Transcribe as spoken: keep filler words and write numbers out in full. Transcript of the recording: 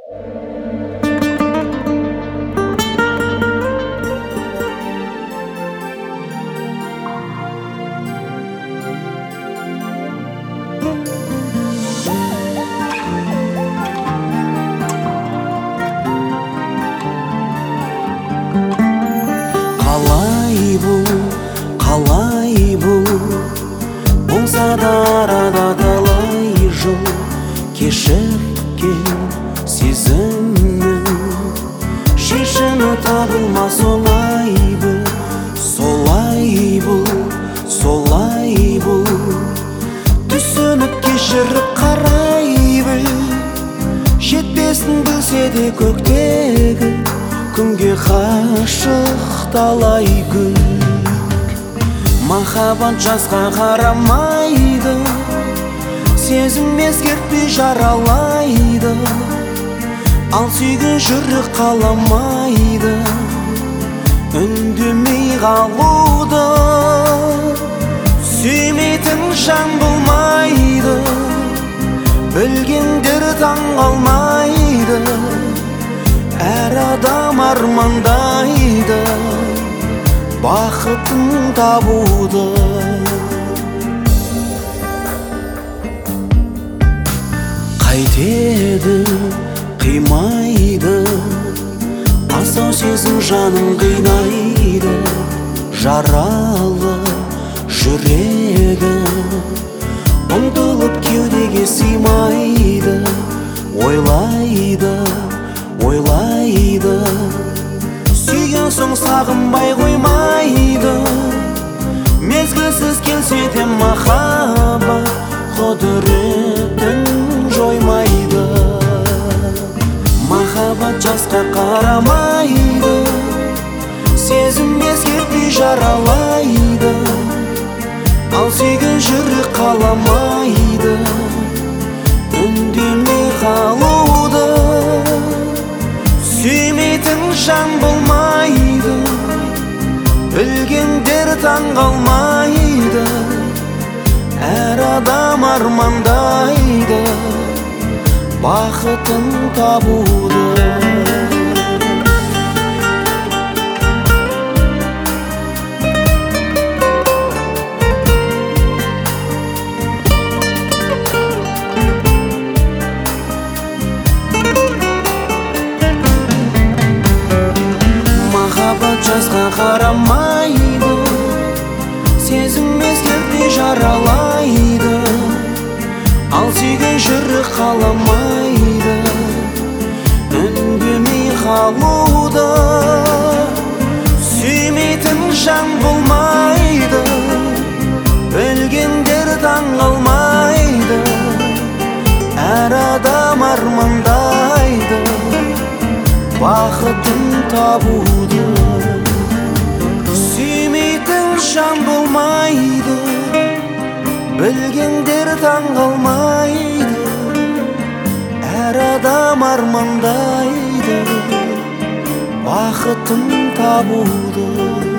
Қалай бұл, қалай бұл, болса да арада талай жыл, кешіккен сезімнің шешімі табылмас олай бұл, солай бұл, солай бұл, түсініп кешіріп қарай біл, жетпесін білсе де көктегі күнге ғашық талай гүл. Махаббат жасқа қарамайды, сезім ескертпей жаралайды, ал сүйген жүрек қаламайды үндемей қалуды. Сүймейтін жан болмайды, білгендер таң қалмайды, әр адам армандайды бақытын табуды. Қайтеді, қимайды, асау сезім жанын қинайды, жаралы жүрегі ұмтылып кеудеге сыймайды, ойлайды, ойлайды, сүйген соң сағынбай қоймайды, мезгілсіз келсе де махаббат құдіретін жоймайды. Махаббат жасқа қарамайды, сезім ескертпей жаралайды, ал сүйген жүрек қаламайды үндемей қалуды. Сүймейтін жан болмайды, білгендер таң қалмайды, әр адам армандайды бақытын табуды. Жасқа қарамайды, сезім ескертпей жаралайды, ал сүйген жүрек қаламайды үндемей қалуды. Сүймейтін жан болмайды, білгендер таң қалмайды, әр адам армандайды бақытын табуды. Сүймейтін жан болмайды, білгендер таң қалмайды, әр адам армандайды бақытын табуды.